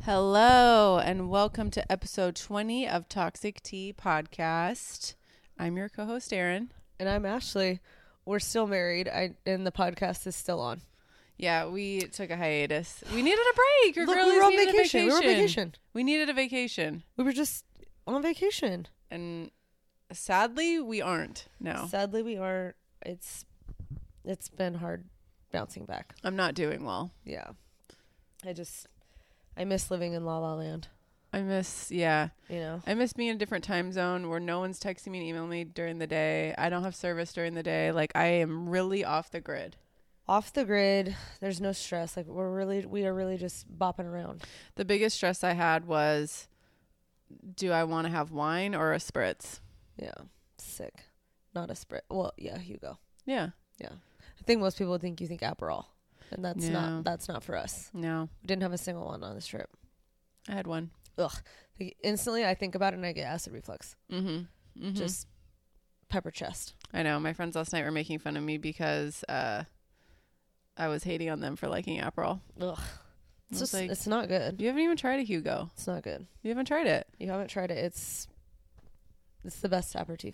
Hello, and welcome to episode 20 of Toxic Tea Podcast. I'm your co-host, Erin. And I'm Ashley. We're still married, and the podcast is still on. Yeah, we took a hiatus. We needed a break. Look, we were on vacation. We were on vacation. We needed a vacation. We were just on vacation. And sadly, we aren't now. Sadly, we aren't. It's been hard bouncing back. I'm not doing well. Yeah. I miss living in La La Land. I miss being in a different time zone where no one's texting me and emailing me during the day. I don't have service during the day. Like, I am really off the grid. Off the grid. There's no stress. Like, we are really just bopping around. The biggest stress I had was, do I want to have wine or a spritz? Yeah. Sick. Not a spritz. Well, yeah, Hugo. Yeah. Yeah. I think most people think you think Aperol. And that's not for us. No. We didn't have a single one on this trip. I had one. Ugh. Instantly, I think about it and I get acid reflux. Just pepper chest. I know. My friends last night were making fun of me because I was hating on them for liking Aperol. Ugh. It's not good. You haven't even tried a Hugo. It's not good. You haven't tried it. You haven't tried it. It's the best aperitif.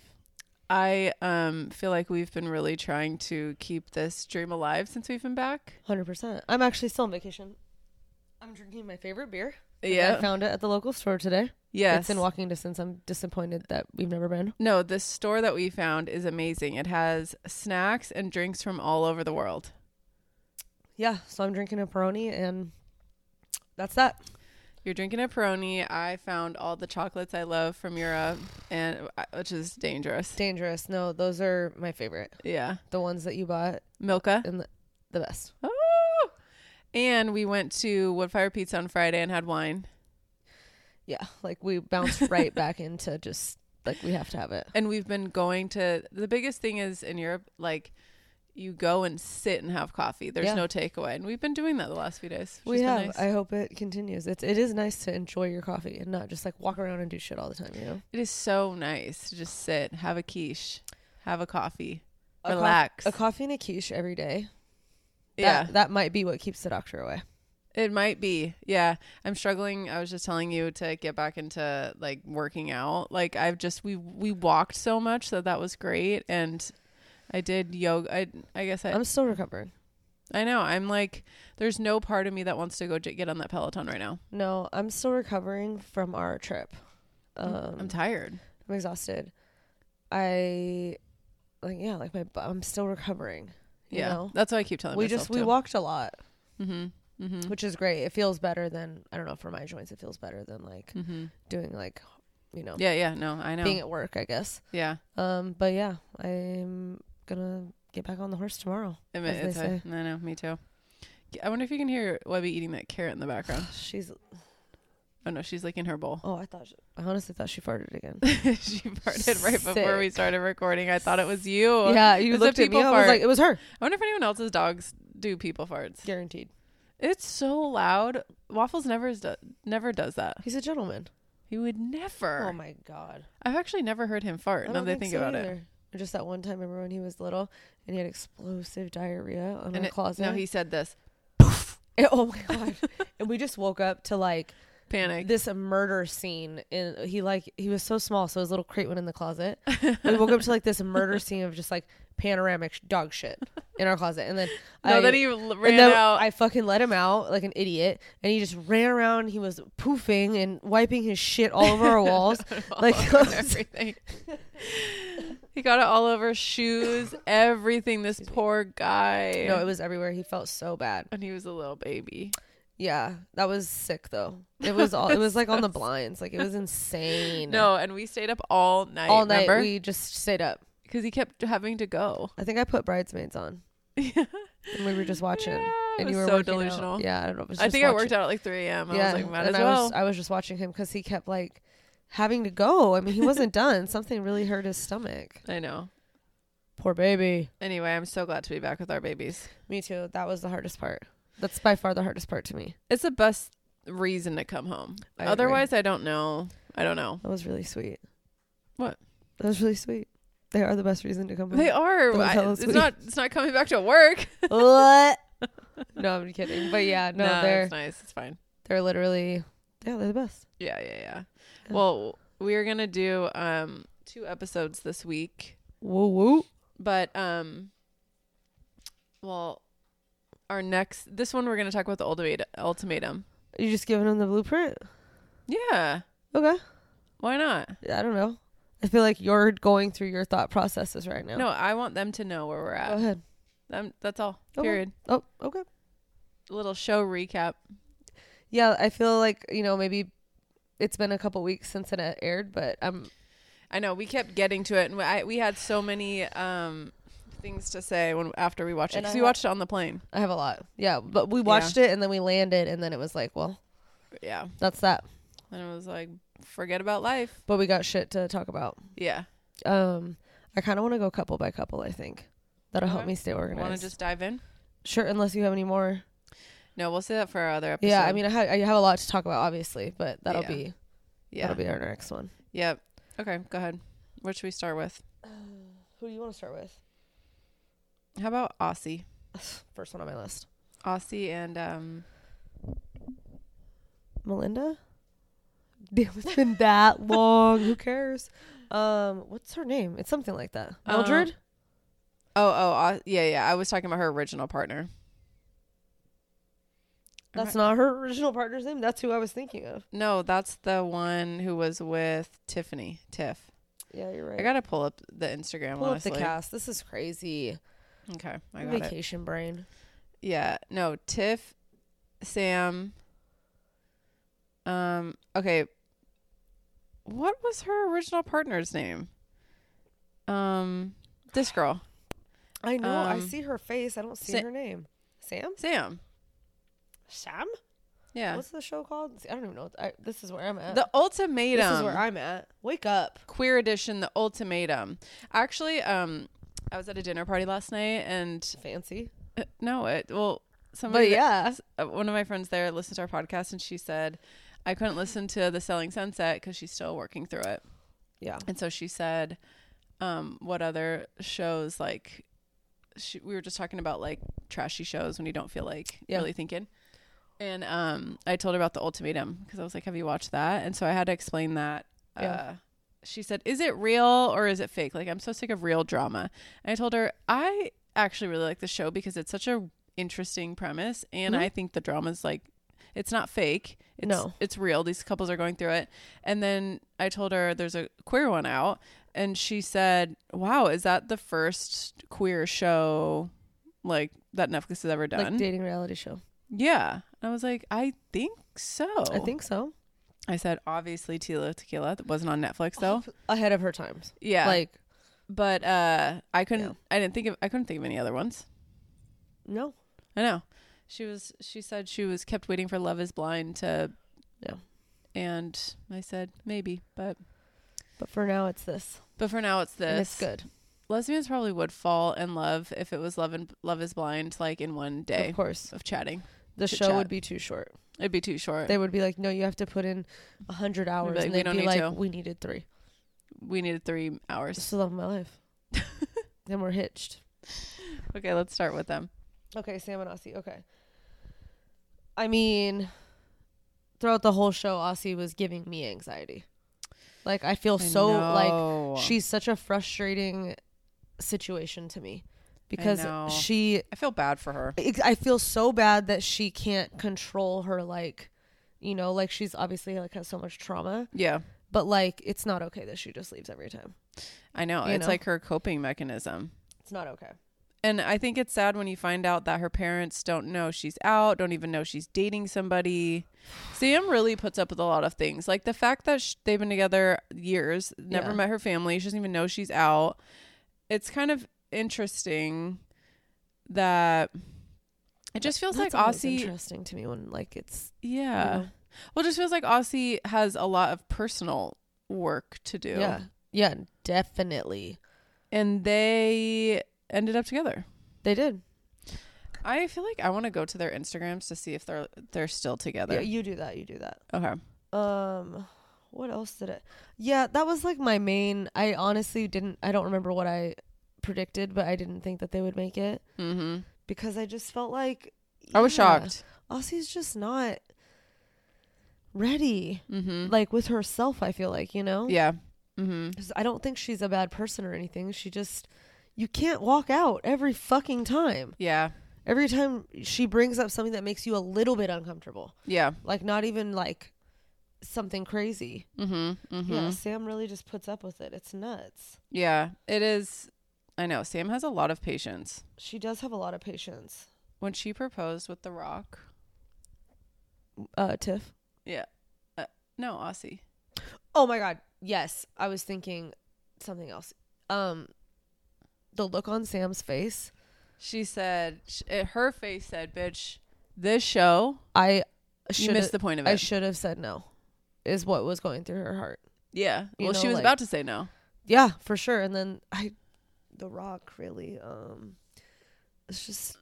I feel like we've been really trying to keep this dream alive since we've been back. 100%. I'm actually still on vacation. I'm drinking my favorite beer. Yeah. I found it at the local store today. Yes. It's in walking distance. I'm disappointed that we've never been. No, this store that we found is amazing. It has snacks and drinks from all over the world. Yeah. So I'm drinking a Peroni and that's that. You're drinking a Peroni. I found all the chocolates I love from Europe, which is dangerous. Dangerous. No, those are my favorite. Yeah. The ones that you bought. Milka. And the best. Oh! And we went to Woodfire Pizza on Friday and had wine. Yeah. Like we bounced right back into just like we have to have it. And we've been going to, the biggest thing is in Europe, like you go and sit and have coffee. There's no takeaway. And we've been doing that the last few days. We have. Nice. I hope it continues. It is nice to enjoy your coffee and not just like walk around and do shit all the time, you know? It is so nice to just sit, have a quiche, have a coffee, relax. A coffee and a quiche every day. Yeah. That might be what keeps the doctor away. It might be. Yeah. I'm struggling. I was just telling you to get back into like working out. Like we walked so much that was great. And I did yoga. I'm still recovering. I know. I'm like, there's no part of me that wants to go get on that Peloton right now. No, I'm still recovering from our trip. I'm tired. I'm exhausted. I'm still recovering. You know? That's what I keep telling myself. We walked a lot, which is great. It feels better than, I don't know, for my joints, it feels better than like doing like, you know. Yeah. No, I know. Being at work, I guess. Yeah. But yeah, I'm gonna get back on the horse tomorrow. I know, me too. I wonder if you can hear Webby eating that carrot in the background. Oh no, she's licking her bowl. Oh, I honestly thought she farted again. She farted right before we started recording. I thought it was you. Yeah, you looked at me. I was like, it was her. I wonder if anyone else's dogs do people farts. Guaranteed. It's so loud. Waffles never does that. He's a gentleman. He would never. Oh my God. I've actually never heard him fart. Now that I think about either. it. Just that one time, remember when he was little and he had explosive diarrhea on our closet? No, he said this. Oh my God. And we just woke up to like panic. This murder scene. And he was so small, so his little crate went in the closet. We woke up to like this murder scene of just like panoramic dog shit in our closet. And then then he ran out. I fucking let him out like an idiot. And he just ran around. He was poofing and wiping his shit all over our walls. Like everything. He got it all over shoes, everything. This poor guy. No, it was everywhere. He felt so bad. And he was a little baby. Yeah, that was sick though. It was all. It was like on the blinds. Like it was insane. No, and we stayed up all night. All night. Remember? We just stayed up because he kept having to go. I think I put Bridesmaids on. Yeah. And we were just watching. Yeah, and you were so delusional. Out. Yeah, I don't know. I think I worked out at like 3 a.m. I was like, might as well. I was just watching him because he kept like having to go. I mean, he wasn't done. Something really hurt his stomach. I know. Poor baby. Anyway, I'm so glad to be back with our babies. Me too. That was the hardest part. That's by far the hardest part to me. It's the best reason to come home. Otherwise, I don't know. That was really sweet. What? That was really sweet. They are the best reason to come home. They are. It's not coming back to work. What? No, I'm kidding. But yeah, no, it's nice. It's fine. They're literally Yeah, they're the best. Yeah. Yeah. Well, we are gonna do 2 episodes this week, Woo woo. but well, this one we're gonna talk about the ultimatum. Are you just giving them the blueprint? Yeah. Okay. Why not? I don't know. I feel like you're going through your thought processes right now. No, I want them to know where we're Go at. ahead. That's all. Okay. Period. Oh, okay. Little show recap. Yeah, I feel like, maybe it's been a couple weeks since it aired, but I know we kept getting to it, and we had so many things to say after we watched it, because we watched it on the plane. I have a lot. Yeah, but we watched it and then we landed and then it was like, well, yeah, that's that. And it was like, forget about life. But we got shit to talk about. Yeah. I kind of want to go couple by couple, I think. That'll help me stay organized. Want to just dive in? Sure, unless you have any more. No, we'll say that for our other episode. Yeah, I mean, I have a lot to talk about, obviously, but that'll be our next one. Yep. Okay, go ahead. What should we start with? Who do you want to start with? How about Aussie? First one on my list. Aussie and Melinda? Damn, it's been that long. Who cares? What's her name? It's something like that. Mildred? Yeah. I was talking about her original partner. That's not her original partner's name. That's who I was thinking of. No, that's the one who was with Tiffany. Tiff. Yeah, you're right. I gotta pull up the Instagram. Pull honestly. up the cast. This is crazy. Okay, I got Vacation brain. Yeah, no, Tiff, Sam. Okay. What was her original partner's name? This girl. I know. I see her face. I don't see her name. Sam? Sam? Yeah. What's the show called? I don't even know. This is where I'm at. The Ultimatum. This is where I'm at. Wake up. Queer Edition, The Ultimatum. Actually, I was at a dinner party last night and Fancy. Somebody. But yeah. One of my friends there listened to our podcast and she said, I couldn't listen to The Selling Sunset because she's still working through it. Yeah. And so she said, what other shows, like, we were just talking about, like, trashy shows when you don't feel like really thinking. And I told her about The Ultimatum because I was like, have you watched that? And so I had to explain that. She said, is it real or is it fake? Like, I'm so sick of real drama. And I told her, I actually really like the show because it's such a interesting premise. And I think the drama's like, it's not fake. It's real. These couples are going through it. And then I told her there's a queer one out. And she said, wow, is that the first queer show like that Netflix has ever done? Like dating reality show. Yeah. I was like, I think so. I think so. I said, obviously Tila Tequila. That wasn't on Netflix though. Ahead of her times. Yeah. But I couldn't think of any other ones. No. I know. She said she was kept waiting for Love is Blind to. Yeah. And I said, maybe, but for now it's this. And it's good. Lesbians probably would fall in love if it was Love is Blind, like in one day. Of course. Of chatting. The show would be too short. It'd be too short. They would be like, no, you have to put in 100 hours. Like, and we they'd don't be need like, to. we needed 3. We needed 3 hours. It's the love of my life. Then we're hitched. Okay, let's start with them. Okay, Sam and Aussie. Okay. I mean, throughout the whole show, Aussie was giving me anxiety. Like, I feel like she's such a frustrating situation to me because I feel bad for her. I feel so bad that she can't control her, like, like she's obviously like has so much trauma. Yeah. But like, it's not okay that she just leaves every time. I know. It's like her coping mechanism. It's not okay. And I think it's sad when you find out that her parents don't know she's out, don't even know she's dating somebody. Sam really puts up with a lot of things. Like the fact that they've been together years, never met her family. She doesn't even know she's out. It's kind of interesting that it just feels like Aussie. Interesting to me when like it's. Yeah. Well, it just feels like Aussie has a lot of personal work to do. Yeah. Yeah, definitely. And they ended up together. They did. I feel like I want to go to their Instagrams to see if they're still together. Yeah, you do that. Okay. What else did it? Yeah, that was like my main. I honestly I don't remember what I predicted, but I didn't think that they would make it. Mm-hmm. Because I just felt like I was shocked. Aussie's just not ready. Mm-hmm. Like with herself, I feel like, you know? Yeah. Mm-hmm. 'Cause I don't think she's a bad person or anything. She just, you can't walk out every fucking time. Yeah. Every time she brings up something that makes you a little bit uncomfortable. Yeah. Like not even like something crazy. Mm-hmm. Mm-hmm. Yeah, Sam really just puts up with it. It's nuts. Yeah, it is. I know. Sam has a lot of patience. She does have a lot of patience. When she proposed with The Rock. Tiff. Yeah. No, Aussie. Oh my God. Yes. I was thinking something else. The look on Sam's face. She said, her face said, bitch, this show, you missed the point of it. I should have said no, is what was going through her heart. Yeah. You Well, know, she was like- about to say no. Yeah, for sure. And then The Rock really, it's just,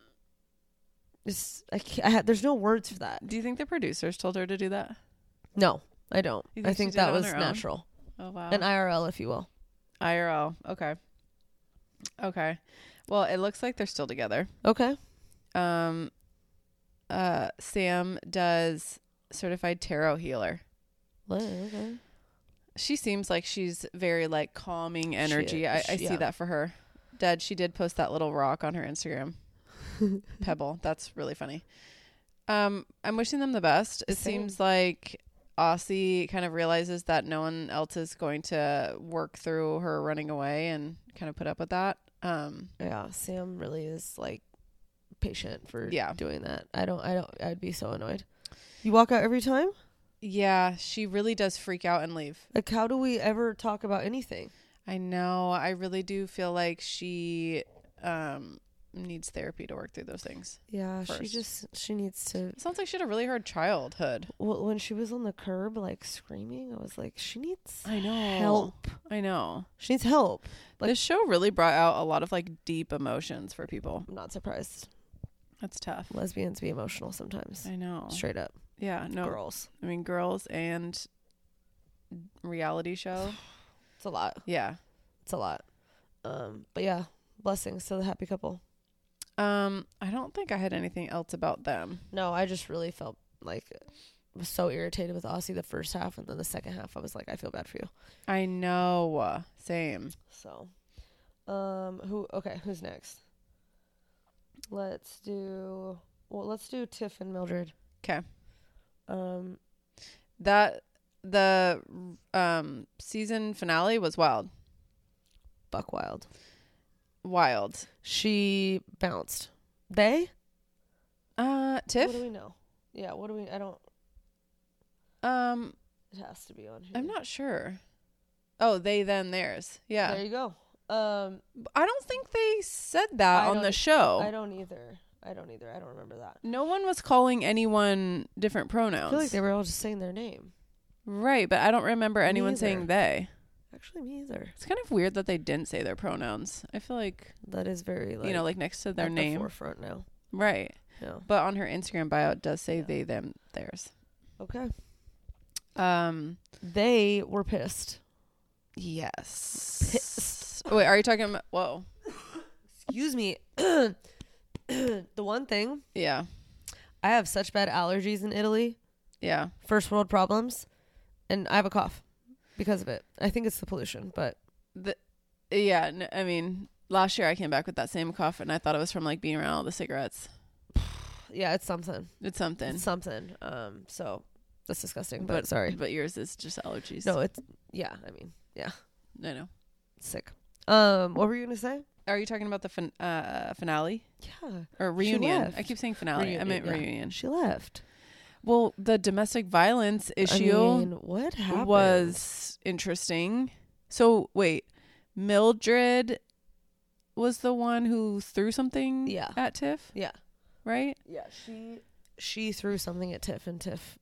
there's no words for that. Do you think the producers told her to do that? No, I don't. You I think she think did that it on was her own? natural. Oh, wow. An IRL, if you will. IRL. Okay. Okay. Well, it looks like they're still together. Okay. Sam does certified tarot healer. Okay. She seems like she's very like calming energy. I see yeah. that for her. She did post that little rock on her Instagram. Pebble. That's really funny. I'm wishing them the best. It Same. seems like Aussie kind of realizes that no one else is going to work through her running away and kind of put up with that. Yeah, Sam really is like patient for Yeah. doing that. I'd be so annoyed. You walk out every time? Yeah, she really does freak out and leave. Like, how do we ever talk about anything? I know. I really do feel like she needs therapy to work through those things. Yeah, First. she needs to. It sounds like she had a really hard childhood. Well, when she was on the curb, like screaming, I was like, she needs I know. help. I know. She needs help. Like- This show really brought out a lot of like deep emotions for people. I'm not surprised. That's tough. Lesbians be emotional sometimes. I know. Straight up. Yeah, no. Girls. I mean, girls and reality show. It's a lot. Yeah. It's a lot. But yeah, blessings to the happy couple. I don't think I had anything else about them. No, I just really felt like was so irritated with Aussie the first half, and then the second half I was like, I feel bad for you. I know. Same. So, who's next? Let's do Tiff and Mildred. Okay. That The season finale was wild. buck wild. Wild. She bounced. They? Tiff? What do we know? Yeah, what do we? I don't. It has to be on here. I'm not sure. Oh, they, them, theirs. Yeah. There you go. I don't think they said that on the show. I don't either. I don't remember that. No one was calling anyone different I pronouns. feel like they were all just saying their name. Right, but I don't remember anyone either. saying they. Actually, me either. It's kind of weird that they didn't say their pronouns. I feel like, That is very like, like next to their at the name. forefront now. Right. Yeah. But on her Instagram bio, it does say Yeah. they, them, theirs. Okay. They were pissed. Yes. Pissed. Wait, are you talking about, whoa. Excuse me. The one thing, Yeah. I have such bad allergies in Italy, Yeah. first world problems, and I have a cough because of it. I think it's the pollution, but Yeah. I mean, last year I came back with that same cough and I thought it was from like being around all the cigarettes. yeah, it's something. It's something. It's something. So that's disgusting, but sorry. But yours is just allergies. No, it's, yeah, I mean, yeah, I know. sick. What were you going to say? Are you talking about the finale Yeah. or reunion? left. I keep saying finale. I meant yeah. reunion. She left. Well, the domestic violence issue I mean, what happened? was interesting. So wait, Mildred was the one who threw something Yeah. at Tiff, Yeah. right? Yeah, she threw something at Tiff, and Tiff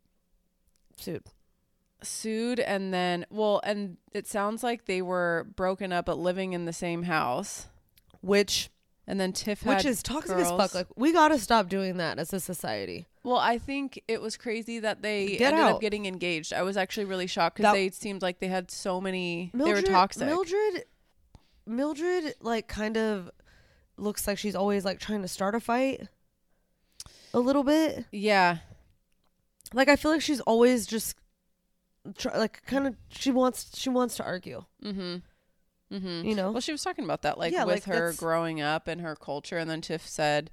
sued. And then, and it sounds like they were broken up but living in the same house. Which And then Tiff had is toxic girls. as fuck. Like, we gotta stop doing that as a society. Well, I think it was crazy that they Get ended out. up getting engaged. I was actually really shocked because That- they seemed like they had so many. They were toxic. Mildred, like, kind of looks like she's always like trying to start a fight. A little bit. Yeah. Like, I feel like she's always just kind of she wants to argue. You know? Well, she was talking about that, like, with like her growing up and her culture. And then Tiff said,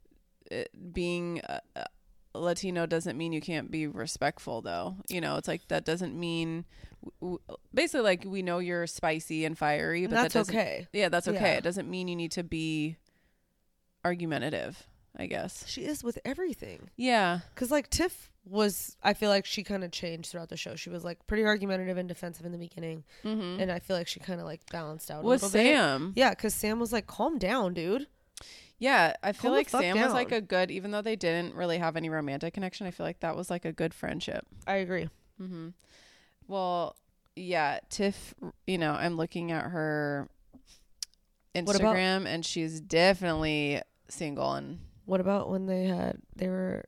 being Latino doesn't mean you can't be respectful, though. You know, it's like, that doesn't mean, basically, like, we know you're spicy and fiery, but that's okay. Yeah, that's okay. Yeah. It doesn't mean you need to be argumentative, I guess. She is with everything. Yeah. Because, like, Tiff was, I feel like she kind of changed throughout the show. She was, like, pretty argumentative and defensive in the beginning. And I feel like she kind of, like, balanced out a little Sam. bit. Yeah, because Sam was like, calm down, dude. Yeah, I feel like Sam was, like, a good, even though they didn't really have any romantic connection, I feel like that was, like, a good friendship. I agree. Well, yeah, Tiff, you know, I'm looking at her Instagram, and she's definitely single. And what about when they were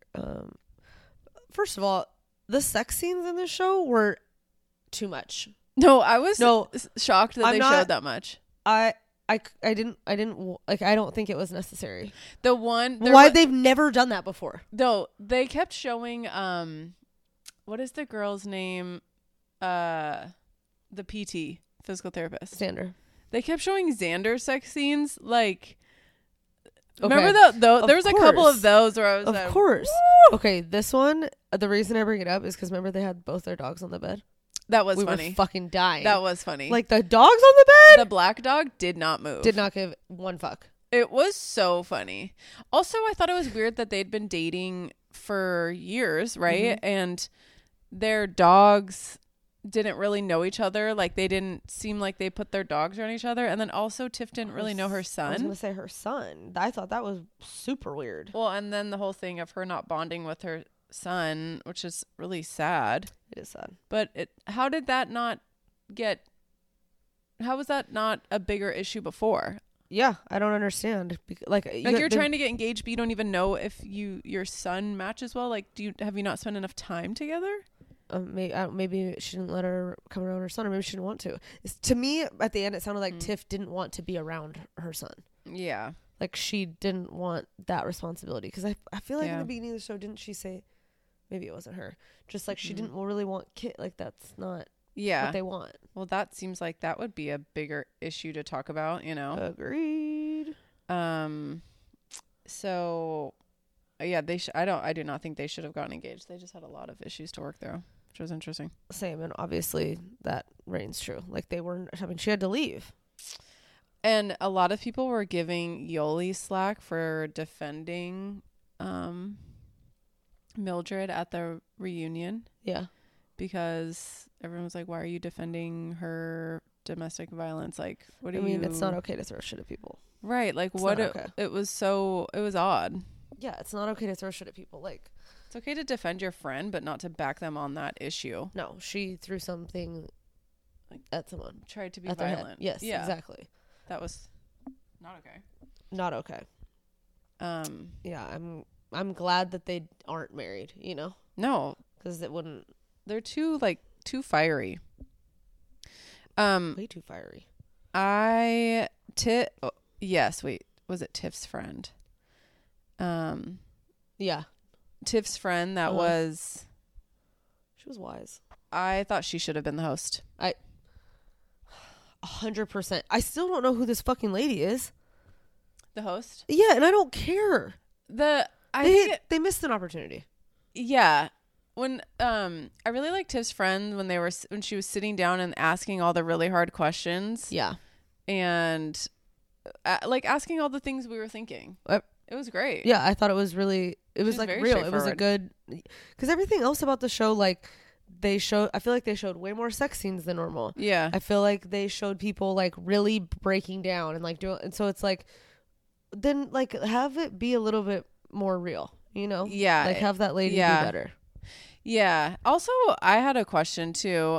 first of all, the sex scenes in this show were too much. No, I was shocked that they showed that much. I didn't like, I don't think it was necessary. They've never done that before. No, they kept showing what is the girl's name? The PT, physical therapist. Xander. They kept showing Xander sex scenes, like, okay. Remember there was a couple of those where I was of course. Woo! Okay, this one, the reason I bring it up is because remember they had both their dogs on the bed? That was funny. We were fucking dying. That was funny. Like, the dogs on the bed? The black dog did not move. Did not give one fuck. It was so funny. Also, I thought it was weird that they'd been dating for years, right? And their dogs didn't really know each other. Like, they didn't seem like they put their dogs around each other. And then also Tiff didn't really know her son. I was going to say her son. I thought that was super weird. Well, and then the whole thing of her not bonding with her son, which is really sad. It is sad. But how was that not a bigger issue before? Yeah, I don't understand. Like you're trying to get engaged, but you don't even know if your son matches well. Like, have you not spent enough time together? Maybe she didn't let her come around her son, or maybe she didn't want to. To me, at the end, it sounded like Tiff didn't want to be around her son. Yeah. Like, she didn't want that responsibility. Because I feel like in the beginning of the show, didn't she say, maybe it wasn't her, just like she didn't really want kid. Like, that's not what they want. Well, that seems like that would be a bigger issue to talk about, you know? Agreed. So, yeah, I do not think they should have gotten engaged. They just had a lot of issues to work through, which was interesting. Same, and obviously that reigns true. Like, she had to leave. And a lot of people were giving Yoli slack for defending Mildred at the reunion. Yeah. Because everyone was like, why are you defending her domestic violence? Like, what do you... I mean, it's not okay to throw shit at people. Right. Like, it was odd. Yeah, it's not okay to throw shit at people. Like, it's okay to defend your friend, but not to back them on that issue. No, she threw something at someone. Tried to be violent. Yes, exactly. That was not okay. Not okay. Yeah, I'm glad that they aren't married, you know? No. Because it wouldn't... They're too fiery. Way too fiery. Yes, wait. Was it Tiff's friend? Yeah. Tiff's friend that was... She was wise. I thought she should have been the host. 100%. I still don't know who this fucking lady is. The host? Yeah, and I don't care. They missed an opportunity. Yeah. When I really liked Tiff's friend when she was sitting down and asking all the really hard questions. Yeah. And like asking all the things we were thinking. It was great. Yeah, I thought it was really, it was like real. It was a good, because everything else about the show, like I feel like they showed way more sex scenes than normal. Yeah. I feel like they showed people like really breaking down and like doing, and so it's like, then like have it be a little bit more real, you know? Yeah. Like have that lady be better. Yeah. Also, I had a question too.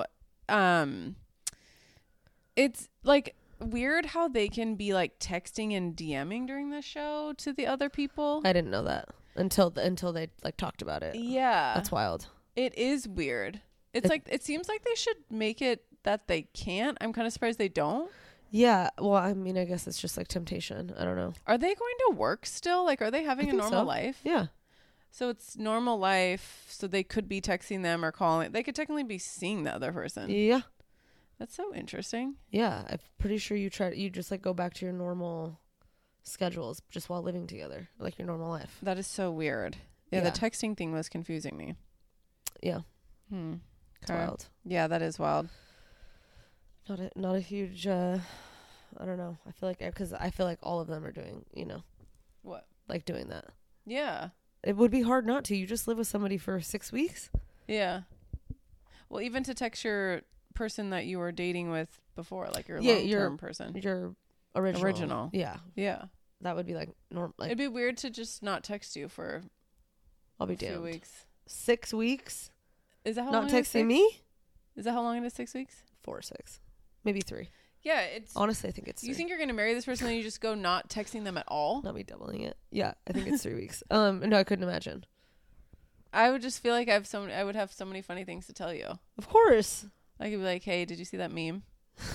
It's like weird how they can be like texting and DMing during the show to the other people. I didn't know that until they like talked about it. Yeah. That's wild. It is weird. It's like, it seems like they should make it that they can't. I'm kind of surprised they don't. Yeah. Well, I mean, I guess it's just like temptation. I don't know. Are they going to work still? Like, are they having a normal life? Yeah. So it's normal life. So they could be texting them or calling. They could technically be seeing the other person. Yeah. That's so interesting. Yeah. I'm pretty sure you just like go back to your normal schedules just while living together, like your normal life. That is so weird. Yeah. The texting thing was confusing me. Yeah. It's wild. Yeah, that is wild. Not a huge, I don't know. I feel like all of them are doing, what? Like doing that. Yeah. It would be hard not to. You just live with somebody for 6 weeks. Yeah. Well, even to text your person that you were dating with before, like your long-term person. Your original. Yeah. Yeah. That would be like normal. Like, it'd be weird to just not text you for I'll be a few damned. weeks. 6 weeks? Is that how not long texting me? Is that how long it is? 6 weeks? 4 or 6. Maybe 3. Yeah, it's honestly, I think it's 3. You think you're gonna marry this person and you just go not texting them at all? Not me doubling it. Yeah, I think it's 3 weeks. No, I couldn't imagine. I would just feel like I would have so many funny things to tell you. Of course. I could be like, hey, did you see that meme?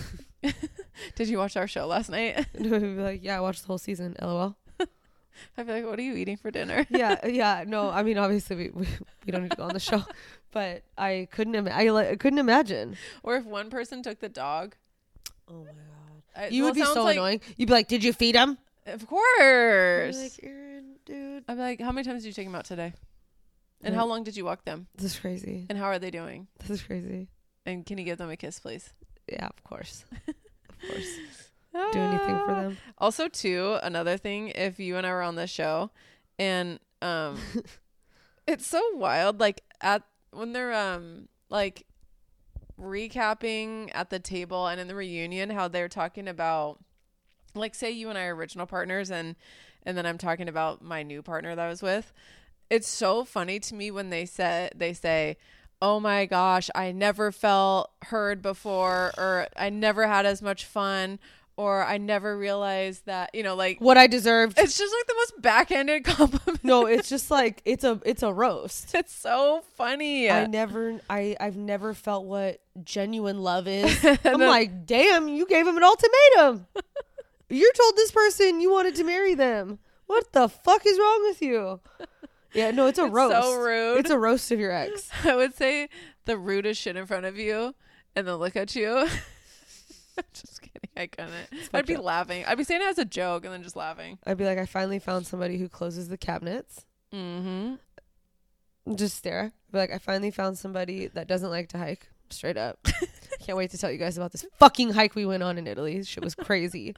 Did you watch our show last night? No, I'd be like, yeah, I watched the whole season. LOL. I'd be like, what are you eating for dinner? Yeah. No, I mean, obviously we don't need to go on the show, but I couldn't imagine. Or if one person took the dog. Oh my god, you would be so like, annoying. You'd be like, did you feed him? Of course. You're like, Aaron, dude. I'd be like, how many times did you take him out today? And how long did you walk them? This is crazy. And how are they doing? This is crazy. And can you give them a kiss, please? Yeah, of course. Of course. Do anything for them. Also, too, another thing, if you and I were on this show and it's so wild, like when they're like recapping at the table and in the reunion, how they're talking about, like, say you and I are original partners and then I'm talking about my new partner that I was with. It's so funny to me when they say, oh my gosh, I never felt heard before, or I never had as much fun, or I never realized that, like what I deserved. It's just like the most backhanded compliment. No, it's just like it's a roast. It's so funny. I've never felt what genuine love is. I'm like, damn, you gave him an ultimatum. You told this person you wanted to marry them. What the fuck is wrong with you? Yeah, no, it's a roast. So rude. It's a roast of your ex. I would say the rudest shit in front of you and then look at you. Just kidding. I couldn't. I'd be laughing. I'd be saying it as a joke and then just laughing. I'd be like, I finally found somebody who closes the cabinets. Mm-hmm. Just stare. I'd be like, I finally found somebody that doesn't like to hike. Straight up. Can't wait to tell you guys about this fucking hike we went on in Italy. This shit was crazy.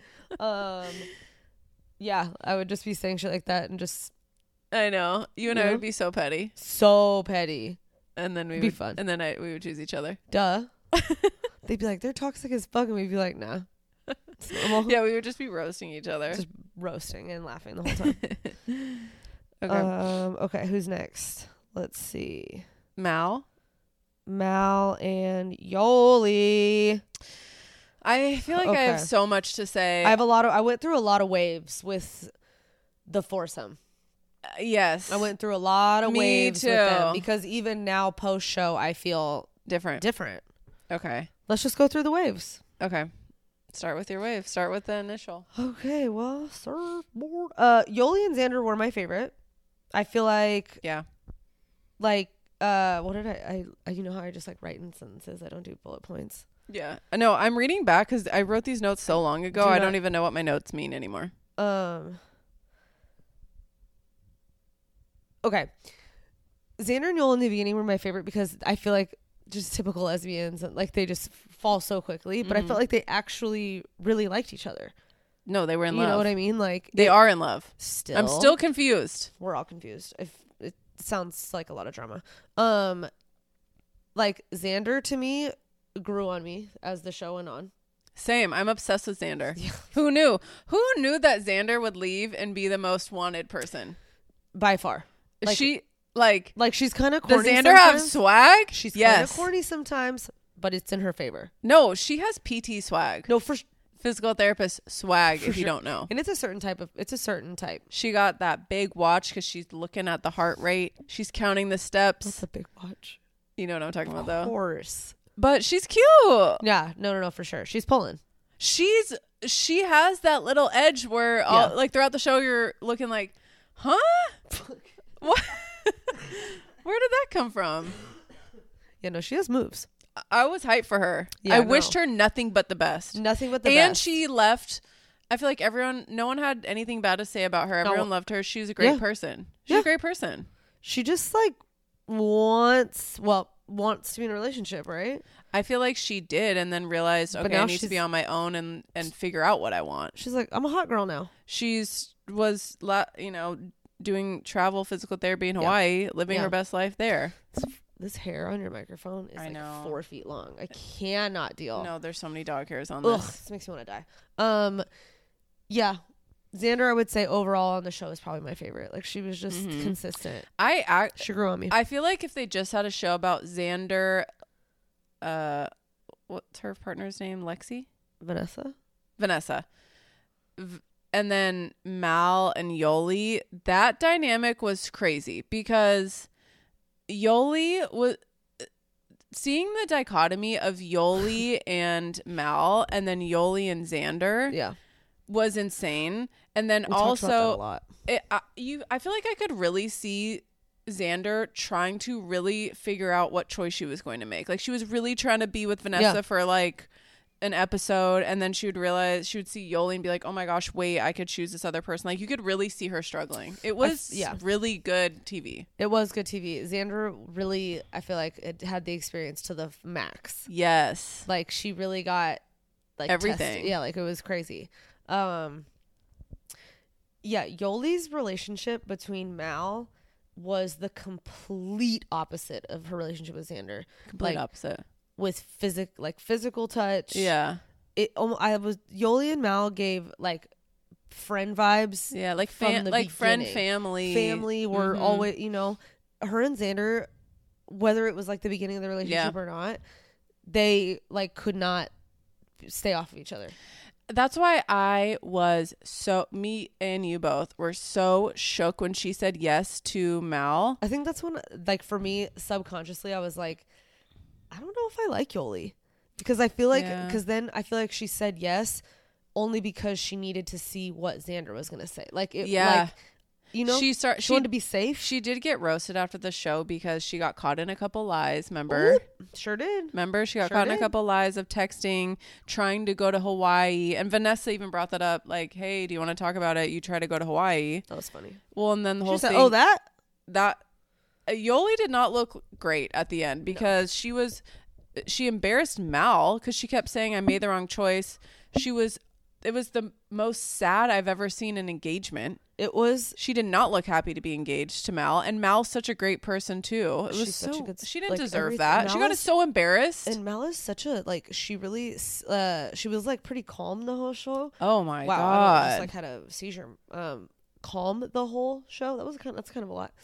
Yeah, I would just be saying shit like that and just... I know. You and I would be so petty. So petty. And then be fun. And then we would choose each other. Duh. They'd be like, they're toxic as fuck. And we'd be like, nah. It's normal. Yeah, we would just be roasting each other. Just roasting and laughing the whole time. Okay. Okay, who's next? Let's see. Mal and Yoli. I feel like I have so much to say. I went through a lot of waves with the foursome. Yes. I went through a lot of waves with them because even now post show I feel different. Okay. Let's just go through the waves. Okay. Start with your wave. Start with the initial. Okay, well, surfboard. Yoli and Xander were my favorite. I feel like what did I you know how I just like write in sentences? I don't do bullet points. Yeah. No, I'm reading back because I wrote these notes so long ago. I don't even know what my notes mean anymore. Okay. Xander and Yoli in the beginning were my favorite because I feel like just typical lesbians, and like they just fall so quickly. But I felt like they actually really liked each other. No, they were in love. You know what I mean? Like they are in love. Still, I'm still confused. We're all confused. If it sounds like a lot of drama. Like Xander to me grew on me as the show went on. Same. I'm obsessed with Xander. Yeah. Who knew? Who knew that Xander would leave and be the most wanted person? By far. Like, she's kind of corny. Does Xander have swag? She's kind of corny sometimes, but it's in her favor. No, she has PT swag. No, for physical therapist swag, if you don't know. And it's a certain type. She got that big watch because she's looking at the heart rate. She's counting the steps. What's a big watch? You know what I'm talking about, though. Of course. But she's cute. Yeah, no, for sure. She's pulling. She has that little edge where like throughout the show you're looking like, huh? What? Where did that come from? Yeah, no, she has moves. I was hyped for her. Yeah, I wished her nothing but the best. Nothing but the best. And best. she left. I feel like no one had anything bad to say about her. Everyone loved her. She was a great person. She's a great person. She just like wants to be in a relationship, right? I feel like she did, and then realized, okay, I need to be on my own and figure out what I want. She's like, I'm a hot girl now. Was doing travel physical therapy in Hawaii, living her best life there. This hair on your microphone is like 4 feet long. I cannot deal. No, there's so many dog hairs on this makes me want to die. Yeah. Xander, I would say overall on the show is probably my favorite. Like, she was just consistent. She grew on me. I feel like if they just had a show about Xander, what's her partner's name? Lexi? Vanessa. And then Mal and Yoli, that dynamic was crazy because Yoli was seeing the dichotomy of Yoli and Mal and then Yoli and Xander. Yeah. Was insane. And then we also talked about that a lot. I feel like I could really see Xander trying to really figure out what choice she was going to make. Like, she was really trying to be with Vanessa for like an episode, and then she would realize, she would see Yoli and be like, oh my gosh, wait, I could choose this other person. Like, you could really see her struggling. It was really good TV. It was good TV. Xander really, I feel like it had the experience to the max. Yes. Like, she really got like everything. Tested. Yeah, like it was crazy. Yoli's relationship between Mal was the complete opposite of her relationship with Xander. Complete opposite. With physical touch. Yeah. Yoli and Mal gave like friend vibes. Yeah, like from the friend family. Family were always, her and Xander, whether it was like the beginning of the relationship or not, they like could not stay off of each other. That's why me and you both were so shook when she said yes to Mal. I think that's when, like, for me, subconsciously, I was like, I don't know if I like Yoli. Because I feel like, she said yes only because she needed to see what Xander was going to say. Like, she wanted to be safe. She did get roasted after the show because she got caught in a couple lies. Remember? Ooh, sure did. Remember? She got caught in a couple lies of texting, trying to go to Hawaii. And Vanessa even brought that up. Like, hey, do you want to talk about it? You try to go to Hawaii. That was funny. Well, and then the whole thing. Oh, that Yoli did not look great at the end because she embarrassed Mal because she kept saying, I made the wrong choice. It was the most sad I've ever seen an engagement. It was. She did not look happy to be engaged to Mal, and Mal's such a great person too. It was such a good, she didn't deserve that. She got so embarrassed. And Mal is such a she really she was like pretty calm the whole show. Oh my god! I just like had a seizure. Calm the whole show. That's kind of a lot.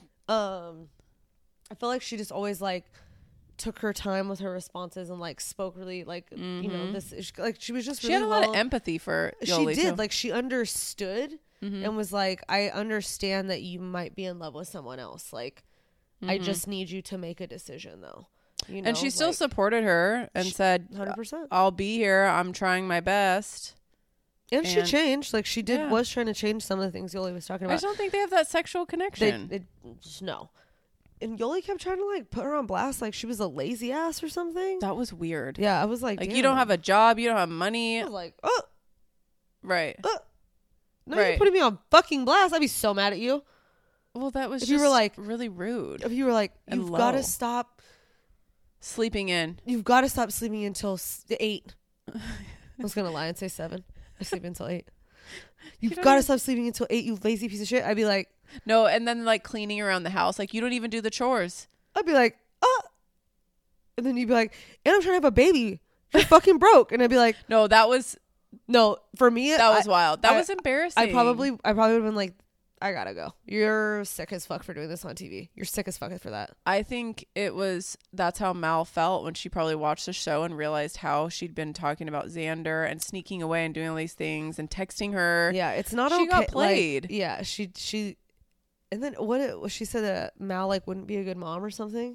I feel like she just always like took her time with her responses and like spoke really like this like she was just really she had a lot of empathy for Yoli she did too. Like she understood and was like, I understand that you might be in love with someone else, like I just need you to make a decision though, and she still supported her and said 100% I'll be here, I'm trying my best. And she changed, like she was trying to change some of the things Yoli was talking about. I just don't think they have that sexual connection. No. And Yoli kept trying to like put her on blast like she was a lazy ass or something. That was weird. Yeah, I was like you don't have a job, you don't have money. I was like, oh. Right. No, you're putting me on fucking blast. I'd be so mad at you. Well, that was if you were like really rude. If you were like, you've got to stop sleeping in. You've got to stop sleeping until 8. I was going to lie and say 7. I sleep until 8. You've got to stop sleeping until 8, you lazy piece of shit. I'd be like, no, and then like cleaning around the house. Like you don't even do the chores. I'd be like, and then you'd be like, and I'm trying to have a baby. You're fucking broke. And I'd be like, no, for me, that was wild. That was embarrassing. I probably would have been like, I gotta go. You're sick as fuck for doing this on TV. You're sick as fuck for that. I think that's how Mal felt when she probably watched the show and realized how she'd been talking about Xander and sneaking away and doing all these things and texting her. Yeah, it's not she okay. Got played. Like, yeah, she, and then she said that Mal like wouldn't be a good mom or something.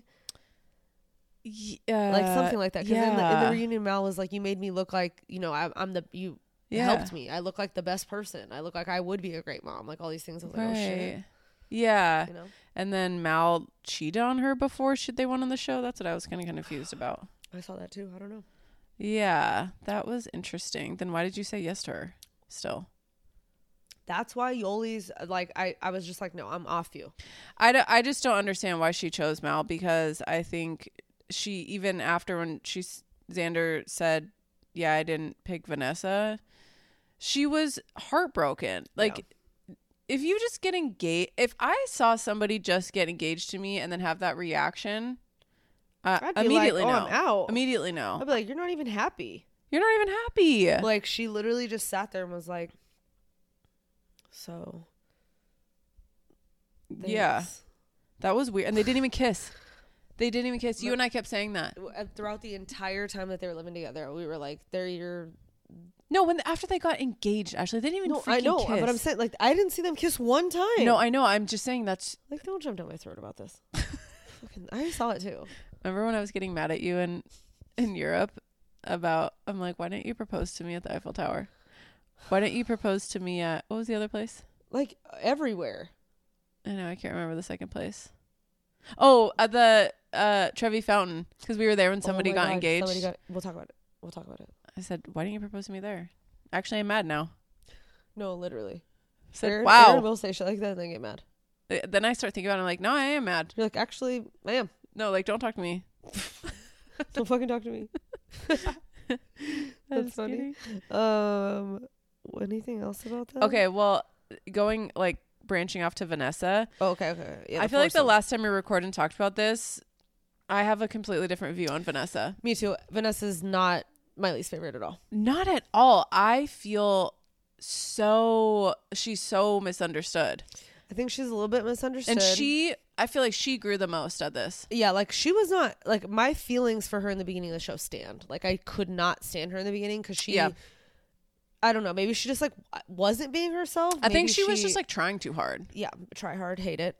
Yeah, like something like that. Because in the reunion, Mal was like, "You made me look like helped me. I look like the best person. I look like I would be a great mom." Like all these things. I was like, "Oh shit." Yeah. You know? And then Mal cheated on her before they went on the show. That's what I was kind of confused about. I saw that too. I don't know. Yeah, that was interesting. Then why did you say yes to her still? That's why Yoli's like, I was just like, no, I'm off you. I just don't understand why she chose Mal, because I think she, even after when Xander said, yeah, I didn't pick Vanessa, she was heartbroken. Like, if you just get engaged, if I saw somebody just get engaged to me and then have that reaction, immediately like, no. I'm out. Immediately no. I'd be like, you're not even happy. You're not even happy. Like, she literally just sat there and was like, so. Thanks. Yeah. That was weird. And they didn't even kiss. They didn't even kiss. You and I kept saying that. Throughout the entire time that they were living together, we were like, they're your... No, after they got engaged, Ashley, they didn't even freaking I know, kiss. but I'm saying, like, I didn't see them kiss one time. No, I know. I'm just saying that's... Like, don't jump down my throat about this. I saw it too. Remember when I was getting mad at you in Europe about... I'm like, why didn't you propose to me at the Eiffel Tower? Why didn't you propose to me at... What was the other place? Like, everywhere. I know. I can't remember the second place. Oh, at the Trevi Fountain. Because we were there when somebody got engaged. We'll talk about it. I said, why didn't you propose to me there? Actually, I'm mad now. No, literally. Said, wow. Aaron will say shit like that and then get mad. Then I start thinking about it. I'm like, no, I am mad. You're like, actually, I am. No, like, don't talk to me. Don't fucking talk to me. That's funny. Anything else about that? Okay, well, branching off to Vanessa. Oh, okay. Yeah, I feel like the last time we recorded and talked about this, I have a completely different view on Vanessa. Me too. Vanessa's not my least favorite at all. Not at all. I feel she's so misunderstood. I think she's a little bit misunderstood. And I feel like she grew the most at this. Yeah, like she was not, like my feelings for her in the beginning of the show stand. Like I could not stand her in the beginning because she, I don't know, maybe she just like wasn't being herself. I think she was just like trying too hard. Yeah, try hard, hate it.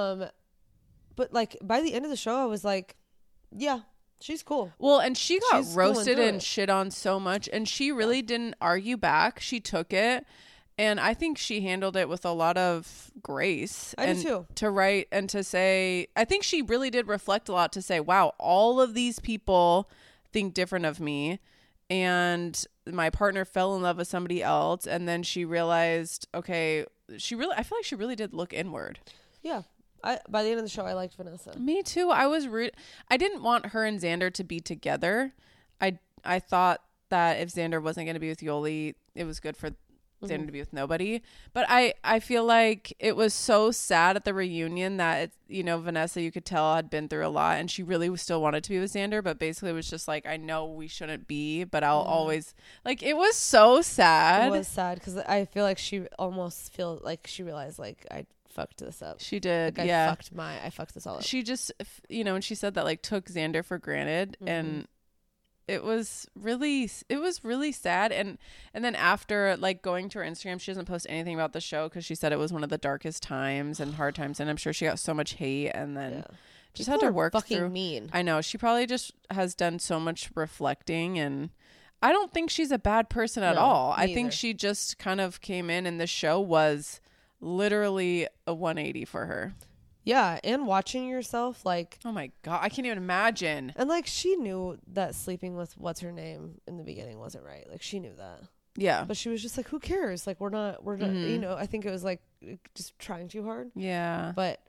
But like by the end of the show, I was like, yeah, she's cool. Well, and she got roasted and shit on so much, and she really didn't argue back. She took it. And I think she handled it with a lot of grace. I do too. To write and to say, I think she really did reflect a lot to say, wow, all of these people think different of me. And my partner fell in love with somebody else. And then she realized, okay, I feel like she really did look inward. Yeah. By the end of the show, I liked Vanessa. Me too. I was I didn't want her and Xander to be together. I thought that if Xander wasn't going to be with Yoli, it was good for Xander to be with nobody. But I feel like it was so sad at the reunion that Vanessa, you could tell, had been through a lot, and she really still wanted to be with Xander, but basically it was just like, I know we shouldn't be, but I'll always, like, it was so sad. It was sad because I feel like she almost she realized like I fucked this up. She did. Like, yeah. I fucked this all up. She just, and she said that, like, took Xander for granted, and it was really sad. And then after, like, going to her Instagram, she doesn't post anything about the show because she said it was one of the darkest times and hard times, and I'm sure she got so much hate, and then just had to work through. Mean. I know, she probably just has done so much reflecting, and I don't think she's a bad person at all. I think she just kind of came in, and the show was literally a 180 for her. Yeah, and watching yourself, like... Oh, my God. I can't even imagine. And, like, she knew that sleeping with what's-her-name in the beginning wasn't right. Like, she knew that. Yeah. But she was just like, who cares? Like, we're not, I think it was, like, just trying too hard. Yeah. But,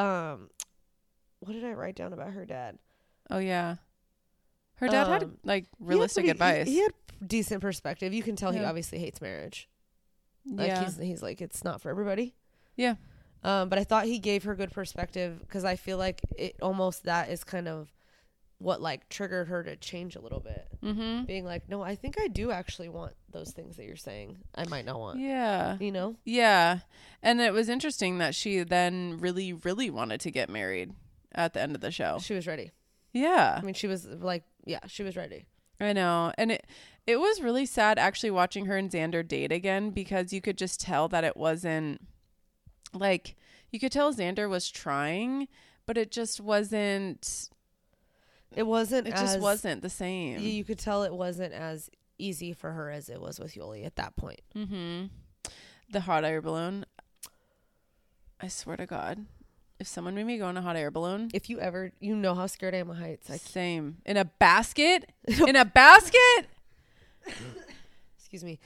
what did I write down about her dad? Oh, yeah. Her dad had, like, realistic advice. He had decent perspective. You can tell he obviously hates marriage. Like, he's like, it's not for everybody. Yeah. But I thought he gave her good perspective because I feel like that is kind of what like triggered her to change a little bit. Mm-hmm. Being like, no, I think I do actually want those things that you're saying I might not want. Yeah. Yeah. And it was interesting that she then really, really wanted to get married at the end of the show. She was ready. Yeah. I mean, she was like, she was ready. I know. And it was really sad actually watching her and Xander date again because you could just tell that it wasn't... Like, you could tell Xander was trying, but it just wasn't... It just wasn't the same. You could tell it wasn't as easy for her as it was with Yoli at that point. Mm-hmm. The hot air balloon. I swear to God, if someone made me go in a hot air balloon. If you ever, you know how scared I am of heights. Same. In a basket? In a basket? Excuse me.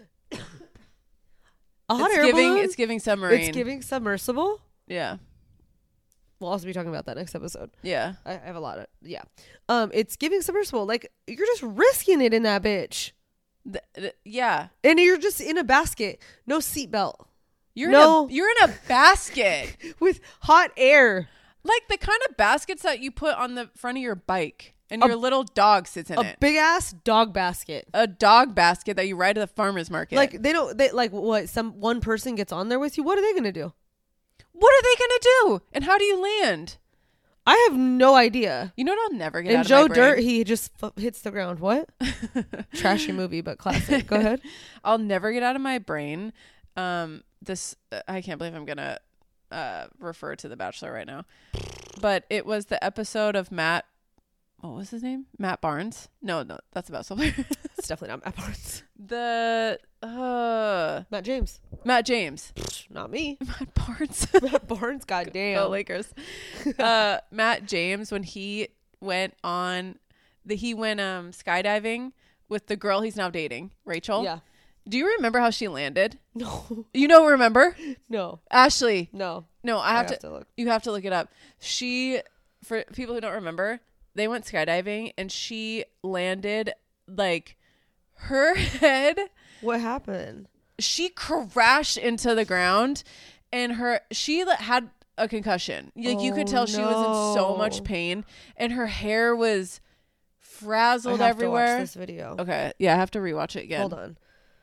A hot air balloon? It's giving submarine. It's giving submersible? Yeah. We'll also be talking about that next episode. Yeah. I have a lot of, yeah. It's giving submersible. Like, you're just risking it in that bitch. Yeah. And you're just in a basket. No seatbelt. You're in a basket. With hot air. Like the kind of baskets that you put on the front of your bike and your little dog sits in it. A big ass dog basket. A dog basket that you ride to the farmer's market. Like one person gets on there with you. What are they going to do? What are they going to do? And how do you land? I have no idea. You know what I'll never get in out of Joe my brain? Dirt, he just hits the ground. What? Trashy movie, but classic. Go ahead. I'll never get out of my brain. This I can't believe I'm gonna refer to The Bachelor right now, but it was the episode of Matt. What was his name? Matt Barnes? No, that's a basketball player. It's definitely not Matt Barnes. Matt James. Not me. Matt Barnes. Matt Barnes. Goddamn. The Lakers. Matt James, when he went skydiving with the girl he's now dating, Rachel. Yeah. Do you remember how she landed? No. Remember? No. Ashley. No. I have to look. You have to look it up. For people who don't remember, they went skydiving and she landed like her head. What happened? She crashed into the ground and she had a concussion. Like you could tell she was in so much pain and her hair was frazzled everywhere. I have to watch this video. Okay. Yeah, I have to rewatch it again. Hold on.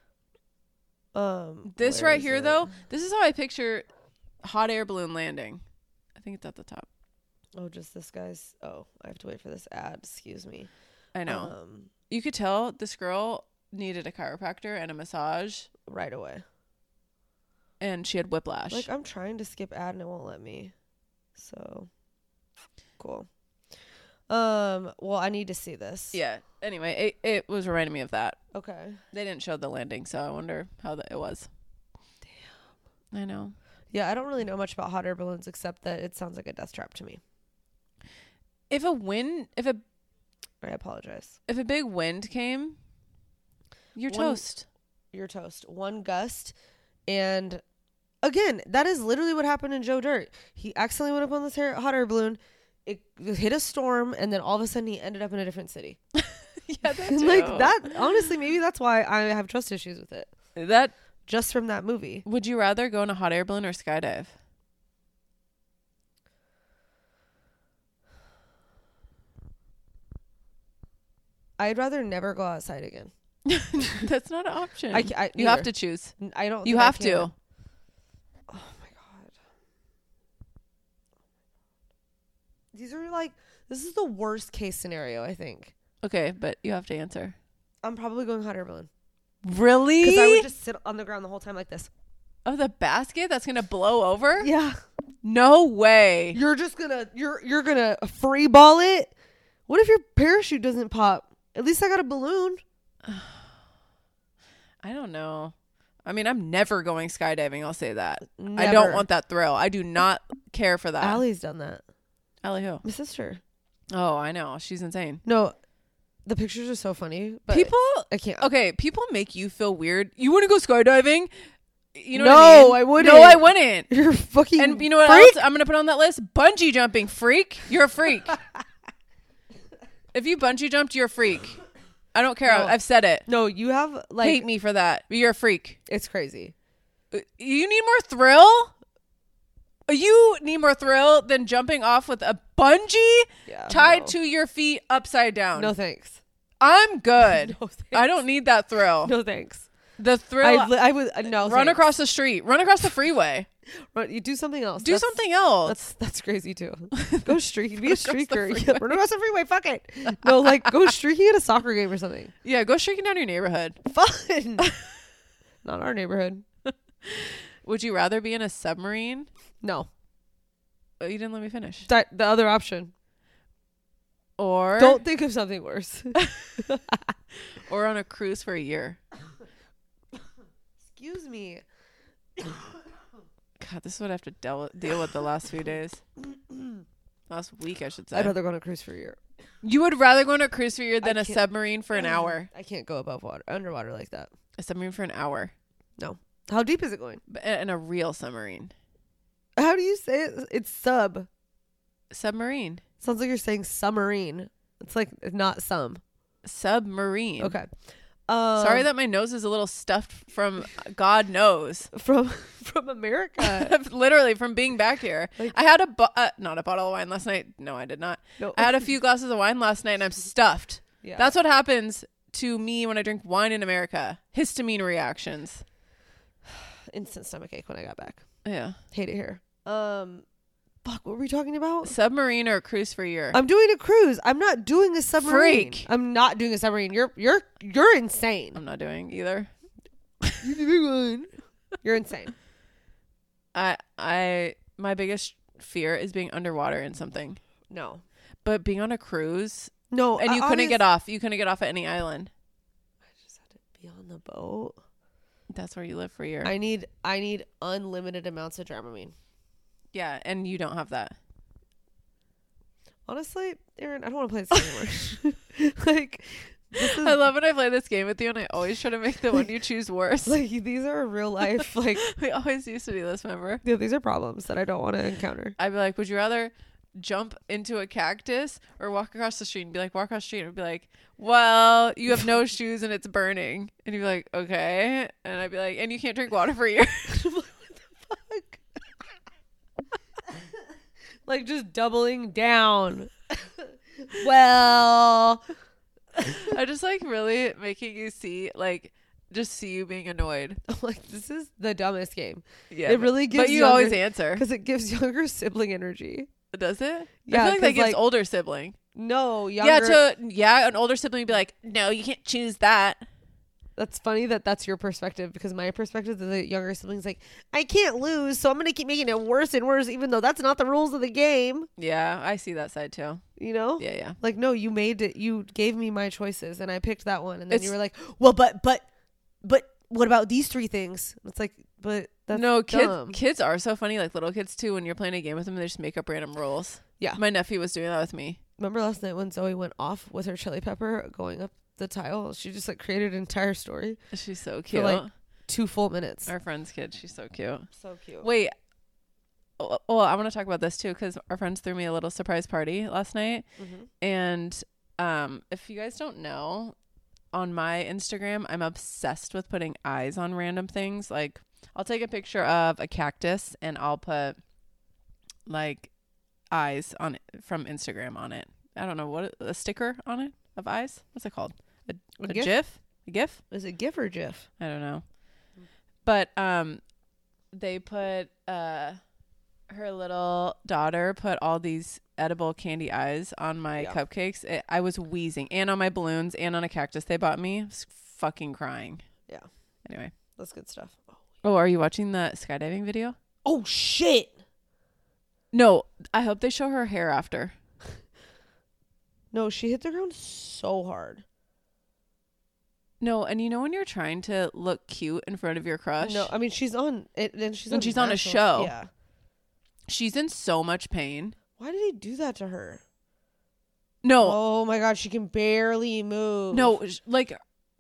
This right here, though, this is how I picture hot air balloon landing. I think it's at the top. Oh, just this guy's. Oh, I have to wait for this ad. Excuse me. I know. You could tell this girl needed a chiropractor and a massage right away. And she had whiplash. Like, I'm trying to skip ad and it won't let me. So, cool. Well, I need to see this. Yeah. Anyway, it was reminding me of that. Okay. They didn't show the landing, so I wonder how it was. Damn. I know. Yeah, I don't really know much about hot air balloons except that it sounds like a death trap to me. I apologize. If a big wind came, you're toast. You're toast. One gust, and again, that is literally what happened in Joe Dirt. He accidentally went up on this hot air balloon. It hit a storm, and then all of a sudden he ended up in a different city. Yeah, that's like that. Honestly, maybe that's why I have trust issues with it. That just from that movie. Would you rather go in a hot air balloon or skydive? I'd rather never go outside again. That's not an option. You have to choose. I don't. You have to. Oh my god. These are like. This is the worst case scenario, I think. Okay, but you have to answer. I'm probably going hot air balloon. Really? Because I would just sit on the ground the whole time like this. Oh, the basket that's gonna blow over? Yeah. No way. You're just gonna you're gonna free ball it. What if your parachute doesn't pop? At least I got a balloon. I don't know. I mean, I'm never going skydiving. I'll say that. Never. I don't want that thrill. I do not care for that. Allie's done that. Allie who? My sister. Oh, I know. She's insane. No, the pictures are so funny. But people, I can't. Okay, people make you feel weird. You want to go skydiving? You know no, what I mean? I wouldn't. No, I wouldn't. You're fucking. And you know what freak? else I'm gonna put on that list? Bungee jumping, freak. You're a freak. If you bungee jumped, you're a freak. I don't care. No. I've said it. No, you have like hate me for that. You're a freak. It's crazy. You need more thrill? You need more thrill than jumping off with a bungee tied to your feet upside down. No thanks. I'm good. No thanks. I don't need that thrill. No thanks. The thrill. I would no. Run across the street. Run across the freeway. You do something else. Do something else. That's crazy too. Go streak. Be a streaker. Yeah, run across the freeway. Fuck it. No, like go streaking at a soccer game or something. Yeah, go streaking down your neighborhood. Fun. Not our neighborhood. Would you rather be in a submarine? No. Oh, you didn't let me finish. The other option. Or don't think of something worse. Or on a cruise for a year. Excuse me. God, this is what I have to deal with the last few days. Last week, I should say. I'd rather go on a cruise for a year. You would rather go on a cruise for a year than a submarine for an hour? I can't go underwater like that. A submarine for an hour? No. How deep is it going? And a real submarine. How do you say it? It's submarine. Sounds like you're saying submarine. It's like not some. Submarine. Okay. Sorry that my nose is a little stuffed from God knows. From America. Literally from being back here. Like, I had not a bottle of wine last night. No, I did not. No. I had a few glasses of wine last night and I'm stuffed. Yeah. That's what happens to me when I drink wine in America. Histamine reactions. Instant stomachache when I got back. Yeah. Hate it here. Fuck, what were we talking about? Submarine or a cruise for a year? I'm doing a cruise. I'm not doing a submarine. Freak. I'm not doing a submarine. You're insane. I'm not doing either. You're insane. My biggest fear is being underwater in something. No. But being on a cruise. No. And you couldn't get off. You couldn't get off at any island. I just had to be on the boat. That's where you live for a year. I need unlimited amounts of Dramamine. Yeah, and you don't have that. Honestly, Aaron, I don't want to play this game anymore. I love when I play this game with you, and I always try to make the one you choose worse. Like, these are real life. Like, we always used to do this, remember? Yeah, these are problems that I don't want to encounter. I'd be like, would you rather jump into a cactus or walk across the street? And be like, walk across the street. And I'd be like, well, you have no shoes and it's burning. And you'd be like, okay. And I'd be like, and you can't drink water for a year. What the fuck? Like, just doubling down. Well, I just like really making you see, like, just see you being annoyed. I'm like, this is the dumbest game. Yeah, it really gives. But you always answer because it gives younger sibling energy. Does it? Yeah, I feel like that gives older sibling. No, younger. Yeah, an older sibling would be like, no, you can't choose that. That's funny that's your perspective, because my perspective is the younger sibling's like, I can't lose, so I'm going to keep making it worse and worse, even though that's not the rules of the game. Yeah, I see that side too. You know? Yeah. Like, no, you gave me my choices and I picked that one. And then you were like, well, but what about these three things? It's like, but that's dumb. Kids are so funny, like little kids too. When you're playing a game with them, they just make up random rules. Yeah. My nephew was doing that with me. Remember last night when Zoe went off with her chili pepper going up the tile? She just like created an entire story. She's so cute. For like 2 full minutes. Our friend's kid. She's so cute. So cute. Wait. Well, I want to talk about this too, because our friends threw me a little surprise party last night. Mm-hmm. And if you guys don't know, on my Instagram, I'm obsessed with putting eyes on random things. Like, I'll take a picture of a cactus and I'll put like eyes on it from Instagram on it. I don't know what, a sticker on it of eyes. What's it called? A GIF? A GIF? Is it GIF or GIF? I don't know. But they put her little daughter put all these edible candy eyes on my cupcakes. I was wheezing, and on my balloons, and on a cactus they bought me. I was fucking crying. Yeah. Anyway, that's good stuff. Oh, are you watching the skydiving video? Oh shit! No, I hope they show her hair after. No, she hit the ground so hard. No, and you know when you're trying to look cute in front of your crush? No, I mean she's on it, and she's on a show. Yeah. She's in so much pain. Why did he do that to her? No. Oh my god, she can barely move. No, like.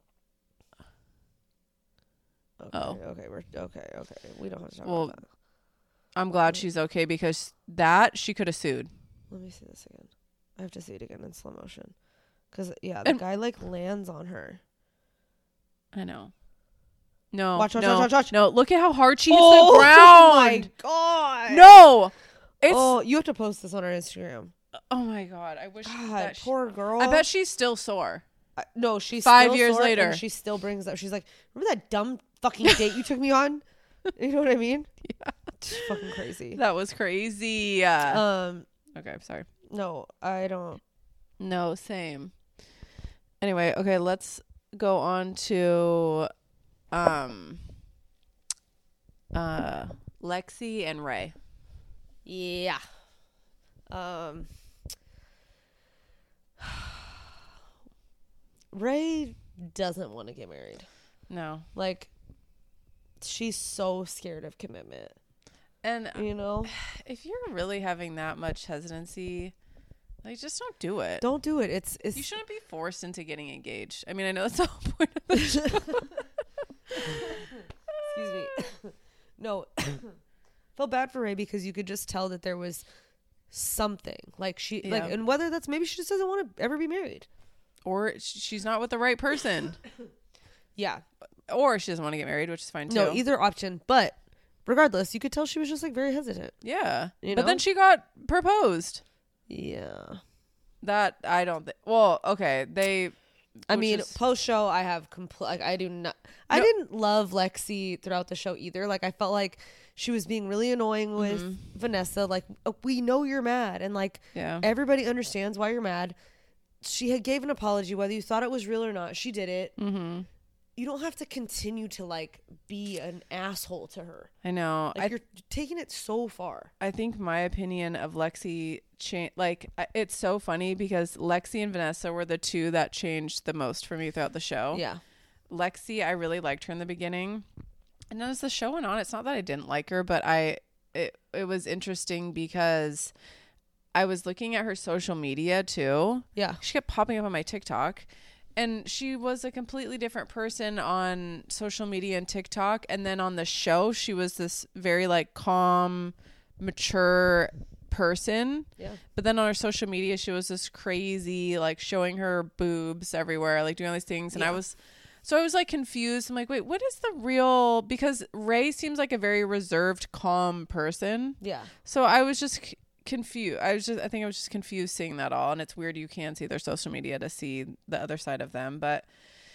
Okay, we don't have to talk about that. I'm glad she's okay, because that she could have sued. Let me see this again. I have to see it again in slow motion, because the guy like lands on her. I know. No, watch. No, look at how hard she hits the ground. Oh my god. No. You have to post this on our Instagram. Oh my god, I wish. God, poor girl. I bet she's still sore. No, she's 5 still years sore, later. and she still brings up. She's like, remember that dumb fucking date you took me on? You know what I mean? Yeah. It's fucking crazy. That was crazy. Okay, sorry. No, I don't. No, same. Anyway, okay, let's go on to Lexi and Ray. Yeah. Ray doesn't want to get married. No. Like, she's so scared of commitment. And you know, if you're really having that much hesitancy, like, just don't do it. Don't do it. It's you shouldn't be forced into getting engaged. I mean, I know that's the whole point of the show. Excuse me. No, felt bad for Ray because you could just tell that there was something like and whether that's maybe she just doesn't want to ever be married, or she's not with the right person. Yeah, or she doesn't want to get married, which is fine too. No, either option. But regardless, you could tell she was just like very hesitant. Yeah, but then she got proposed. Yeah, that I don't. Well, okay, I mean, post show, I have I do not. I didn't love Lexi throughout the show either. Like, I felt like she was being really annoying with Vanessa. Like, we know you're mad, and like, everybody understands why you're mad. She had gave an apology, whether you thought it was real or not. She did it. Mm-hmm. You don't have to continue to like be an asshole to her. I know. Like, you're taking it so far. I think my opinion of Lexi it's so funny because Lexi and Vanessa were the two that changed the most for me throughout the show. Yeah. Lexi, I really liked her in the beginning. And as the show went on, it's not that I didn't like her, but it was interesting because I was looking at her social media too. Yeah. She kept popping up on my TikTok. And she was a completely different person on social media and TikTok. And then on the show, she was this very like calm, mature person. Yeah. But then on her social media, she was this crazy, like showing her boobs everywhere, like doing all these things. And I was like confused. I'm like, wait, what is the real? Because Ray seems like a very reserved, calm person. Yeah. So I was just confused. I think I was just confused seeing that all, and it's weird you can see their social media to see the other side of them. But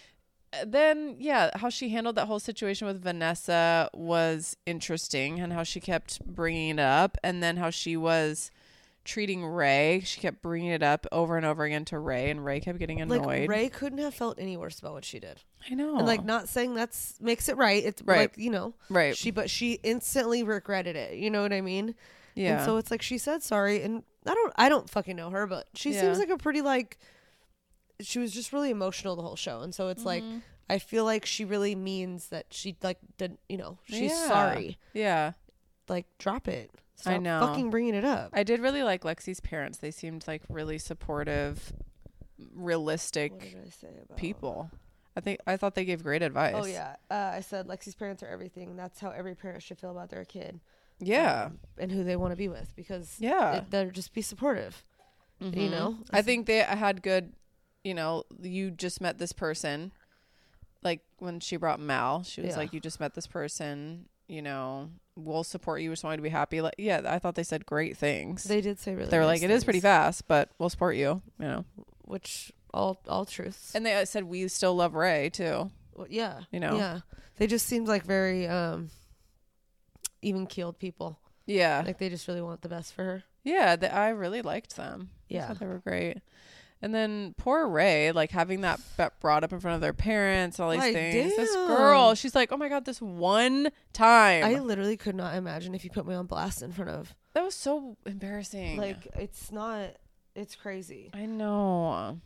then how she handled that whole situation with Vanessa was interesting, and how she kept bringing it up, and then how she was treating Ray. She kept bringing it up over and over again to Ray, and Ray kept getting annoyed. Like, Ray couldn't have felt any worse about what she did. I know. And like, not saying that's makes it right. It's right. Like, you know, right. She instantly regretted it. You know what I mean? Yeah. And so it's like she said sorry, and I don't fucking know her, but she seems like a pretty like, she was just really emotional the whole show, and so it's like I feel like she really means that she like did, you know, she's sorry. Yeah. Like, drop it. Stop I know. fucking bringing it up. I did really like Lexi's parents. They seemed like really supportive, realistic What did I say about people. I thought they gave great advice. Oh yeah. I said Lexi's parents are everything. That's how every parent should feel about their kid. Yeah. And who they want to be with, because they'll just be supportive. Mm-hmm. You know? I think they had good, you know, you just met this person. Like when she brought Mal, she was like, you just met this person, you know, we'll support you. We just want you to be happy. Like, I thought they said great things. They did say really They were nice like, things. It is pretty fast, but we'll support you, you know. Which all truths. And they said we still love Ray too. Well, yeah. You know. Yeah. They just seemed like very even keeled people. Yeah. Like they just really want the best for her. Yeah, I really liked them. Yeah. I thought they were great. And then poor Ray, like having that brought up in front of their parents, all these things. Damn. This girl, she's like, oh my God, this one time. I literally could not imagine if you put me on blast in front of. That was so embarrassing. Like, it's crazy. I know.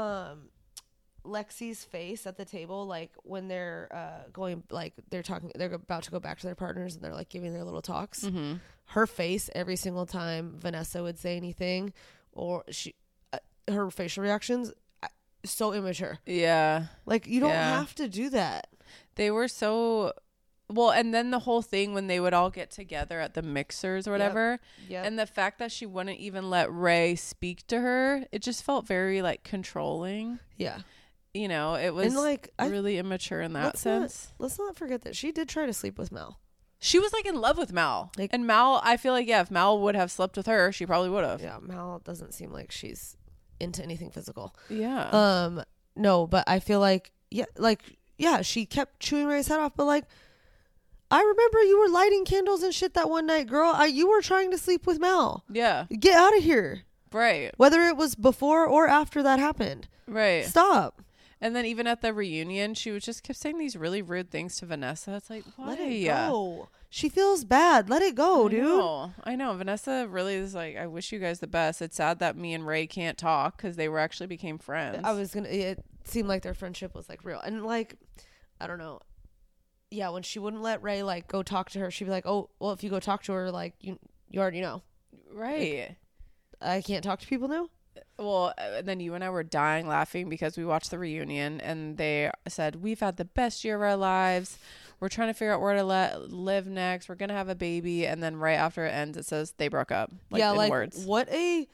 Lexi's face at the table, like when they're they're about to go back to their partners and they're like giving their little talks. Mm-hmm. Her face every single time Vanessa would say anything, or her facial reactions, so immature. Yeah. Like, you don't have to do that. They were so well, and then the whole thing when they would all get together at the mixers or whatever. Yep. And the fact that she wouldn't even let Ray speak to her, it just felt very like controlling. Yeah. You know, it was really immature in that sense. Let's not forget that she did try to sleep with Mal. She was like in love with Mal. Like, and Mal, I feel like, if Mal would have slept with her, she probably would have. Yeah, Mal doesn't seem like she's into anything physical. Yeah. No, but I feel like, she kept chewing Ray's head off, but like, I remember you were lighting candles and shit that one night, girl. You were trying to sleep with Mal. Yeah. Get out of here. Right. Whether it was before or after that happened. Right. Stop. And then even at the reunion, she was just kept saying these really rude things to Vanessa. It's like, why? Let it go. She feels bad. Let it go, dude. I know. Vanessa really is like, I wish you guys the best. It's sad that me and Ray can't talk because they actually became friends. It seemed like their friendship was like real. And like, I don't know. yeah, when she wouldn't let Ray like go talk to her, she'd be like, "Oh, well, if you go talk to her, like you already know." Right. Like, I can't talk to people now. Well, then you and I were dying laughing because we watched the reunion and they said, we've had the best year of our lives. We're trying to figure out where to live next. We're going to have a baby. And then right after it ends, it says they broke up. Yeah, like words. what a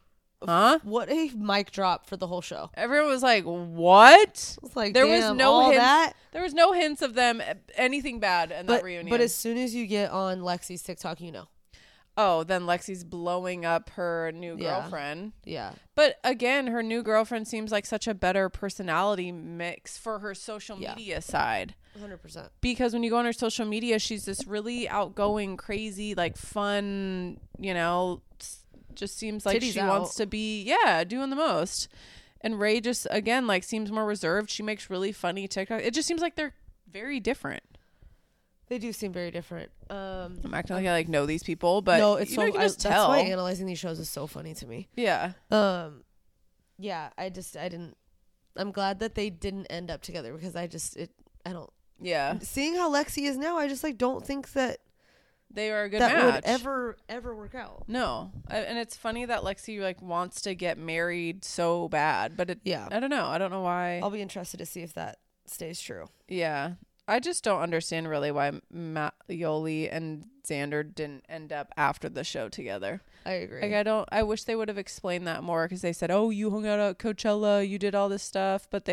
mic drop for the whole show. Everyone was like, what? It's like, there damn, was no all hints. that? There was no hints of them anything bad in that reunion. But as soon as you get on Lexi's TikTok, you know. Oh, then Lexi's blowing up her new girlfriend. Yeah. But again, her new girlfriend seems like such a better personality mix for her social media side. 100%. Because when you go on her social media, she's this really outgoing, crazy, like fun, you know, just seems like she wants to be, doing the most. And Ray just, again, like seems more reserved. She makes really funny TikTok. It just seems like they're very different. They do seem very different. I'm acting like I like know these people, but no, it's so. you can just tell. That's why analyzing these shows is so funny to me. Yeah. Yeah. I didn't. I'm glad that they didn't end up together because I don't. Yeah. Seeing how Lexi is now, I just like don't think that they are a good that match. would ever work out. No, and it's funny that Lexi like wants to get married so bad, but I don't know. I don't know why. I'll be interested to see if that stays true. Yeah. I just don't understand really why Matt Yoli and Xander didn't end up after the show together. I agree. Like I wish they would have explained that more because they said, "Oh, you hung out at Coachella, you did all this stuff," but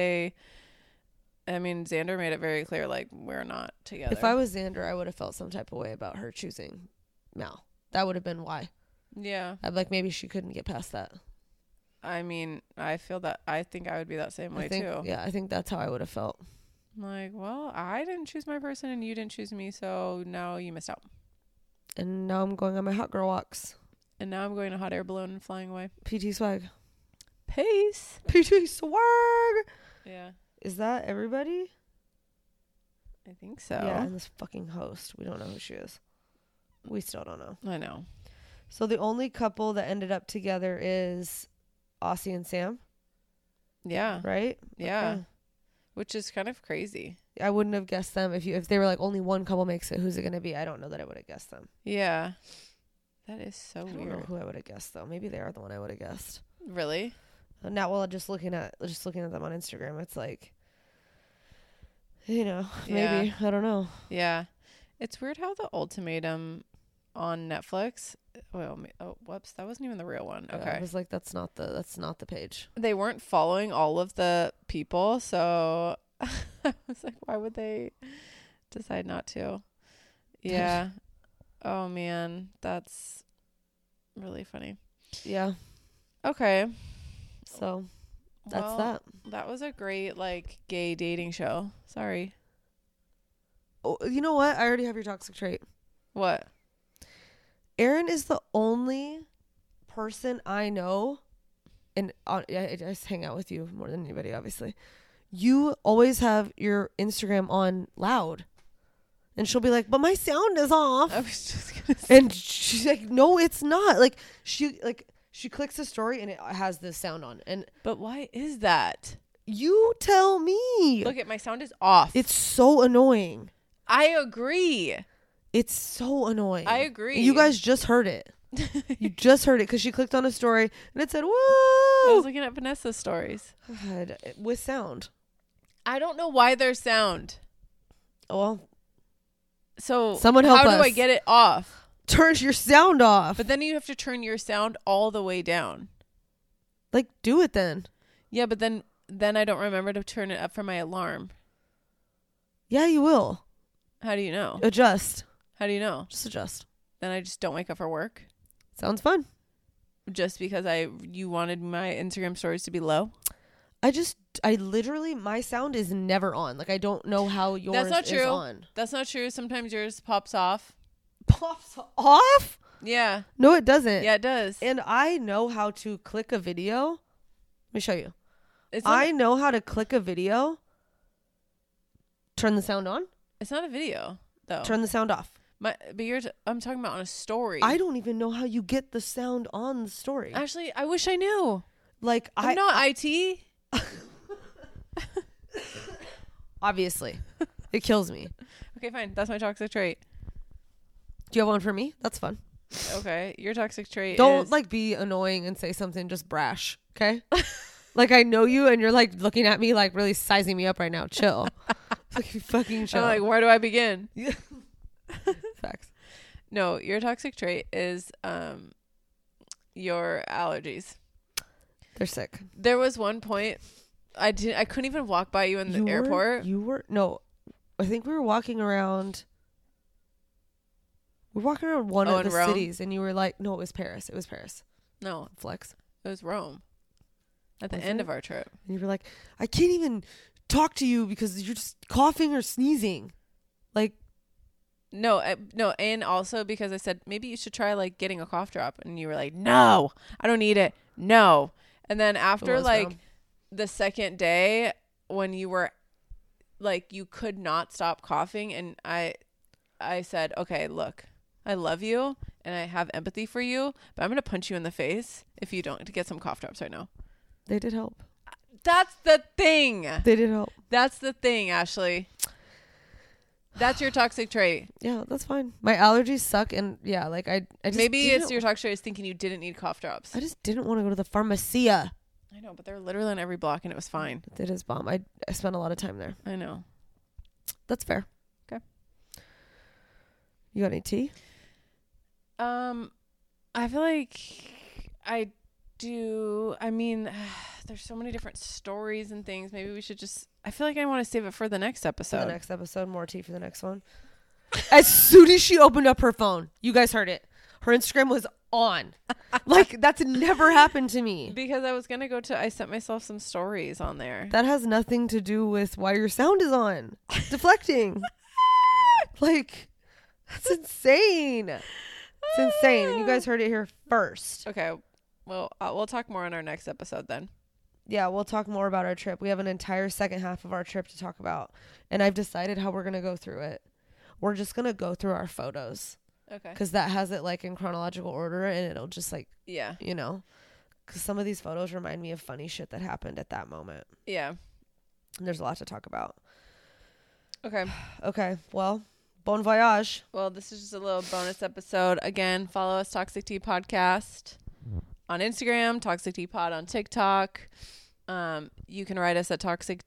Xander made it very clear like we're not together. If I was Xander, I would have felt some type of way about her choosing Mal. That would have been why. Yeah. I'd like maybe she couldn't get past that. I think I would be that same way too. Yeah, I think that's how I would have felt. Like, well, I didn't choose my person and you didn't choose me, so now you missed out. And now I'm going on my hot girl walks. And now I'm going to hot air balloon and flying away. PT swag. Peace. PT swag. Yeah. Is that everybody? I think so. Yeah, and this fucking host. We don't know who she is. We still don't know. I know. So the only couple that ended up together is Aussie and Sam. Yeah. Right? Yeah. Okay. Which is kind of crazy. I wouldn't have guessed them if they were like only one couple makes it. Who's it going to be? I don't know that I would have guessed them. Yeah. That is so weird. I don't know who I would have guessed though. Maybe they are the one I would have guessed. Really? Now, well, just looking at them on Instagram, it's like, you know, maybe I don't know. Yeah, it's weird how the Ultimatum on Netflix. Well, whoops, that wasn't even the real one. Okay, I was like, that's not the page. They weren't following all of the people, so I was like, why would they decide not to? Yeah. Oh man, that's really funny. Yeah. Okay. So that's that. That was a great gay dating show. Sorry. Oh, you know what? I already have your toxic trait. What? Aaron is the only person I know, and I just hang out with you more than anybody, obviously. You always have your Instagram on loud. And she'll be like, but my sound is off. I was just going to say. And she's like, no, it's not. She clicks a story and it has the sound on. But why is that? You tell me. Look, my sound is off. It's so annoying. I agree. It's so annoying. I agree. You guys just heard it. You just heard it because she clicked on a story and it said, woo. I was looking at Vanessa's stories. God, with sound. I don't know why there's sound. Well, so someone help how us. do I get it off? Turn your sound off. But then you have to turn your sound all the way down. Do it then. Yeah, but then I don't remember to turn it up for my alarm. Yeah, you will. How do you know? Adjust. How do you know? Just adjust. Then I just don't wake up for work. Sounds fun. Just because you wanted my Instagram stories to be low? I literally, my sound is never on. I don't know how yours That's not true. is on. That's not true. Sometimes yours pops off. Pops off? Yeah. No, it doesn't. Yeah, it does. And I know how to click a video. Let me show you. I know how to click a video. Turn the sound on. It's not a video, though. Turn the sound off. I'm talking about on a story. I don't even know how you get the sound on the story. Actually, I wish I knew. I'm not IT. Obviously. It kills me. Okay, fine. That's my toxic trait. Do you have one for me? That's fun. Okay, your toxic trait Don't is... like be annoying and say something just brash, okay? Like I know you and you're like looking at me like really sizing me up right now. Chill. Like fucking chill. I'm like, where do I begin? Yeah. Facts. No, your toxic trait is your allergies. They're sick. There was one point I couldn't even walk by you in the airport. I think we were walking around. We're walking around one of the cities, and you were like, "No, it was Paris. It was Paris." No, flex. It was Rome. At the end of our trip, and you were like, "I can't even talk to you because you're just coughing or sneezing." Like, no, and also because I said maybe you should try like getting a cough drop, and you were like, "No, I don't need it. No." And then after like the second day, when you were like you could not stop coughing, and I said, "Okay, look. I love you and I have empathy for you, but I'm going to punch you in the face if you don't get some cough drops right now." They did help. That's the thing. They did help. That's the thing, Ashley. That's your toxic trait. Yeah, that's fine. My allergies suck, and yeah, like I just maybe it's your toxic trait is thinking you didn't need cough drops. I just didn't want to go to the Pharmacia. I know, but they're literally on every block and it was fine. It is bomb. I spent a lot of time there. I know. That's fair. Okay. You got any tea? I feel like I do. I mean, there's so many different stories and things. Maybe we should just... I feel like I want to save it for the next episode. For the next episode, more tea for the next one. As soon as she opened up her phone, you guys heard it. Her Instagram was on. Like, that's never happened to me. Because I was going to go to... I sent myself some stories on there. That has nothing to do with why your sound is on. Deflecting. Like, that's insane. It's insane. And you guys heard it here first. Okay. Well, we'll talk more on our next episode then. Yeah, we'll talk more about our trip. We have an entire second half of our trip to talk about. And I've decided how we're going to go through it. We're just going to go through our photos. Okay. Because that has it like in chronological order and it'll just like, yeah, you know, because some of these photos remind me of funny shit that happened at that moment. Yeah. And there's a lot to talk about. Okay. Okay. Well, bon voyage. Well, this is just a little bonus episode. Again, follow us, Toxic Tea Podcast, on Instagram, Toxic Tea Pod on TikTok. You can write us at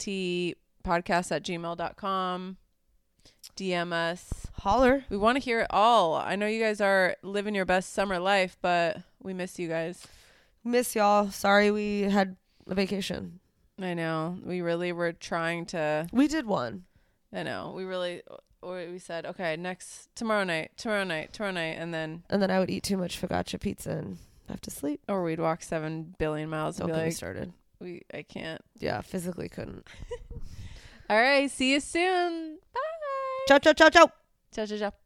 toxicteapodcast@gmail.com. DM us. Holler. We want to hear it all. I know you guys are living your best summer life, but we miss you guys. Miss y'all. Sorry we had a vacation. I know. We really were trying to. We did one. I know. We said, okay, tomorrow night. And then I would eat too much focaccia pizza and have to sleep. Or we'd walk 7 billion miles and Don't be get me like, started. I can't. Yeah, physically couldn't. All right. See you soon. Bye. Ciao, ciao, ciao, ciao. Ciao, ciao, ciao.